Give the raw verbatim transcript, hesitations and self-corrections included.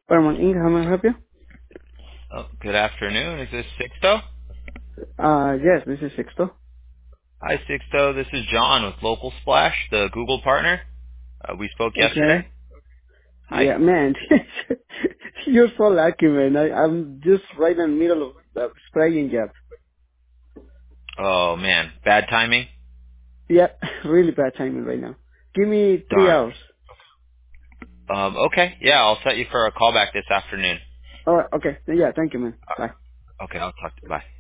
Paramount Inc. How may I help you? Oh, good afternoon. Is this Sixto? Uh, yes, this is Sixto. Hi, Sixto. This is John with Local Splash, the Google partner. Uh, we spoke yesterday. Okay. Hi. Yeah, man. You're so lucky, man. I, I'm just right in the middle of the spraying job. Oh man, bad timing. Yeah, really bad timing right now. Give me three Darn. hours. Um, okay. Yeah, I'll set you for a call back this afternoon. All right, okay. Yeah, thank you, man. Bye. Uh, okay, I'll talk to you. Bye.